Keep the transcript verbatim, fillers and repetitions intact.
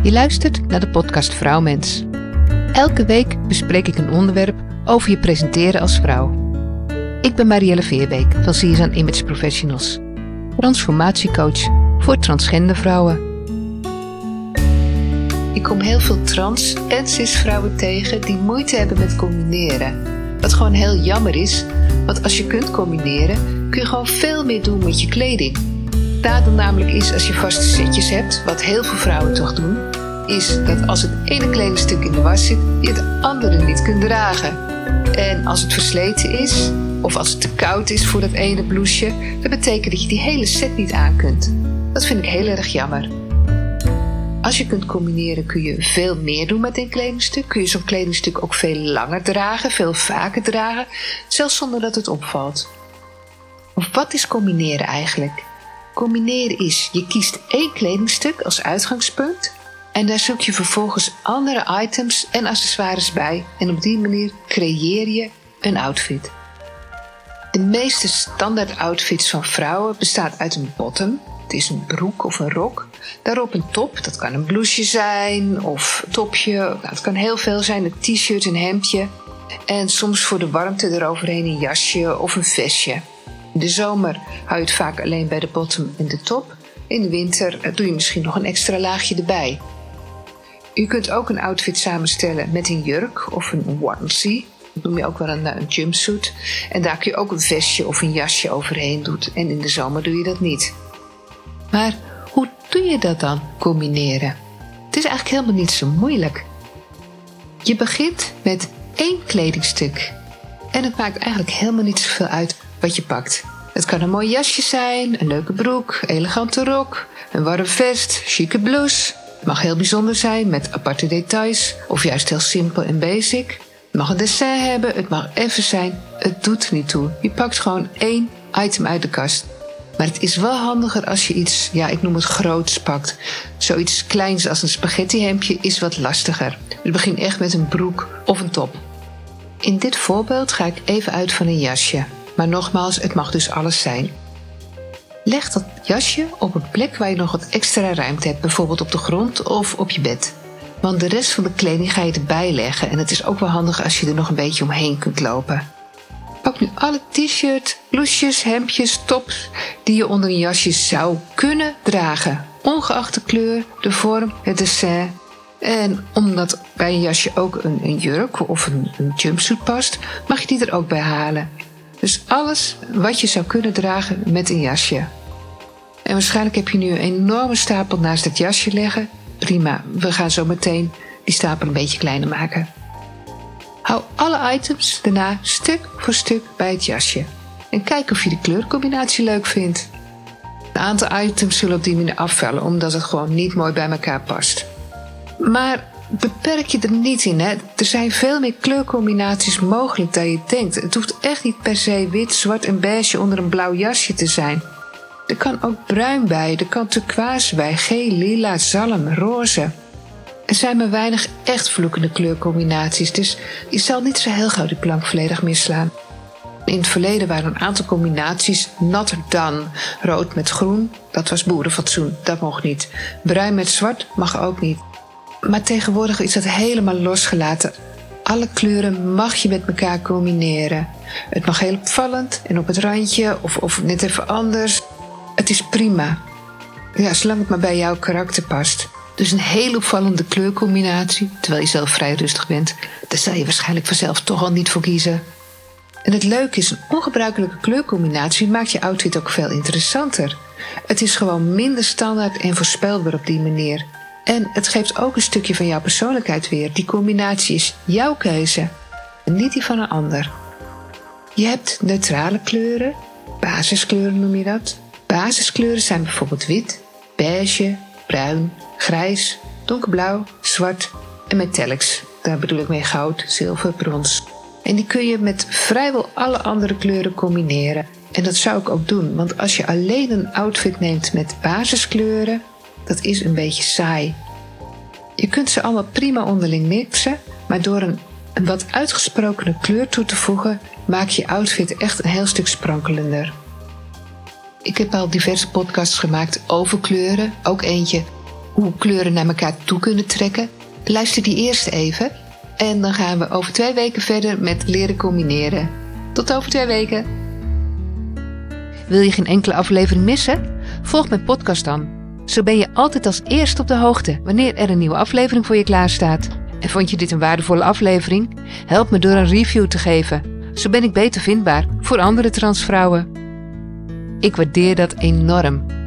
Je luistert naar de podcast Vrouwmens. Elke week bespreek ik een onderwerp over je presenteren als vrouw. Ik ben Marielle Veerbeek van Season Image Professionals, transformatiecoach voor transgender vrouwen. Ik kom heel veel trans- en cis-vrouwen tegen die moeite hebben met combineren. Wat gewoon heel jammer is, want als je kunt combineren, kun je gewoon veel meer doen met je kleding. Het nadeel namelijk is, als je vaste setjes hebt, wat heel veel vrouwen toch doen, is dat als het ene kledingstuk in de was zit, je het andere niet kunt dragen. En als het versleten is, of als het te koud is voor dat ene blouseje, dat betekent dat je die hele set niet aan kunt. Dat vind ik heel erg jammer. Als je kunt combineren kun je veel meer doen met een kledingstuk. Kun je zo'n kledingstuk ook veel langer dragen, veel vaker dragen, zelfs zonder dat het opvalt. Of wat is combineren eigenlijk? Combineren is, je kiest één kledingstuk als uitgangspunt en daar zoek je vervolgens andere items en accessoires bij en op die manier creëer je een outfit. De meeste standaard outfits van vrouwen bestaat uit een bottom. Het is een broek of een rok. Daarop een top, dat kan een blouseje zijn of een topje. Nou, het kan heel veel zijn, een t-shirt, een hemdje. En soms voor de warmte eroverheen een jasje of een vestje. In de zomer hou je het vaak alleen bij de bottom en de top. In de winter doe je misschien nog een extra laagje erbij. Je kunt ook een outfit samenstellen met een jurk of een onesie. Dat noem je ook wel een, een jumpsuit. En daar kun je ook een vestje of een jasje overheen doen. En in de zomer doe je dat niet. Maar hoe doe je dat dan, combineren? Het is eigenlijk helemaal niet zo moeilijk. Je begint met één kledingstuk. En het maakt eigenlijk helemaal niet zoveel uit wat je pakt. Het kan een mooi jasje zijn, een leuke broek, elegante rok, een warm vest, chique blouse. Het mag heel bijzonder zijn met aparte details of juist heel simpel en basic. Het mag een dessin hebben, het mag even zijn. Het doet er niet toe. Je pakt gewoon één item uit de kast. Maar het is wel handiger als je iets, ja, ik noem het groots pakt. Zoiets kleins als een spaghettihemdje is wat lastiger. Dus begin echt met een broek of een top. In dit voorbeeld ga ik even uit van een jasje. Maar nogmaals, het mag dus alles zijn. Leg dat jasje op een plek waar je nog wat extra ruimte hebt. Bijvoorbeeld op de grond of op je bed. Want de rest van de kleding ga je erbij leggen. En het is ook wel handig als je er nog een beetje omheen kunt lopen. Pak nu alle t-shirts, blouses, hemdjes, tops die je onder een jasje zou kunnen dragen. Ongeacht de kleur, de vorm, het dessin. En omdat bij een jasje ook een, een jurk of een, een jumpsuit past, mag je die er ook bij halen. Dus alles wat je zou kunnen dragen met een jasje. En waarschijnlijk heb je nu een enorme stapel naast het jasje liggen. Prima, we gaan zo meteen die stapel een beetje kleiner maken. Hou alle items daarna stuk voor stuk bij het jasje. En kijk of je de kleurcombinatie leuk vindt. Een aantal items zullen op die manier afvallen, omdat het gewoon niet mooi bij elkaar past. Maar beperk je er niet in. Hè? Er zijn veel meer kleurcombinaties mogelijk dan je denkt. Het hoeft echt niet per se wit, zwart en beige onder een blauw jasje te zijn. Er kan ook bruin bij, er kan turquoise bij, geel, lila, zalm, roze. Er zijn maar weinig echt vloekende kleurcombinaties, dus je zal niet zo heel gauw die plank volledig misslaan. In het verleden waren een aantal combinaties natter dan. Rood met groen, dat was boerenfatsoen, dat mocht niet. Bruin met zwart mag ook niet. Maar tegenwoordig is dat helemaal losgelaten. Alle kleuren mag je met elkaar combineren. Het mag heel opvallend en op het randje of, of net even anders. Het is prima. Ja, zolang het maar bij jouw karakter past. Dus een heel opvallende kleurcombinatie, terwijl je zelf vrij rustig bent, daar zal je waarschijnlijk vanzelf toch al niet voor kiezen. En het leuke is, een ongebruikelijke kleurcombinatie maakt je outfit ook veel interessanter. Het is gewoon minder standaard en voorspelbaar op die manier. En het geeft ook een stukje van jouw persoonlijkheid weer. Die combinatie is jouw keuze en niet die van een ander. Je hebt neutrale kleuren, basiskleuren noem je dat. Basiskleuren zijn bijvoorbeeld wit, beige, bruin, grijs, donkerblauw, zwart en metallics. Daar bedoel ik mee goud, zilver, brons. En die kun je met vrijwel alle andere kleuren combineren. En dat zou ik ook doen, want als je alleen een outfit neemt met basiskleuren, dat is een beetje saai. Je kunt ze allemaal prima onderling mixen, maar door een, een wat uitgesprokene kleur toe te voegen, maak je outfit echt een heel stuk sprankelender. Ik heb al diverse podcasts gemaakt over kleuren, ook eentje hoe kleuren naar elkaar toe kunnen trekken? Luister die eerst even en dan gaan we over twee weken verder met leren combineren. Tot over twee weken. Wil je geen enkele aflevering missen? Volg mijn podcast dan. Zo ben je altijd als eerste op de hoogte wanneer er een nieuwe aflevering voor je klaarstaat. En vond je dit een waardevolle aflevering? Help me door een review te geven. Zo ben ik beter vindbaar voor andere transvrouwen. Ik waardeer dat enorm.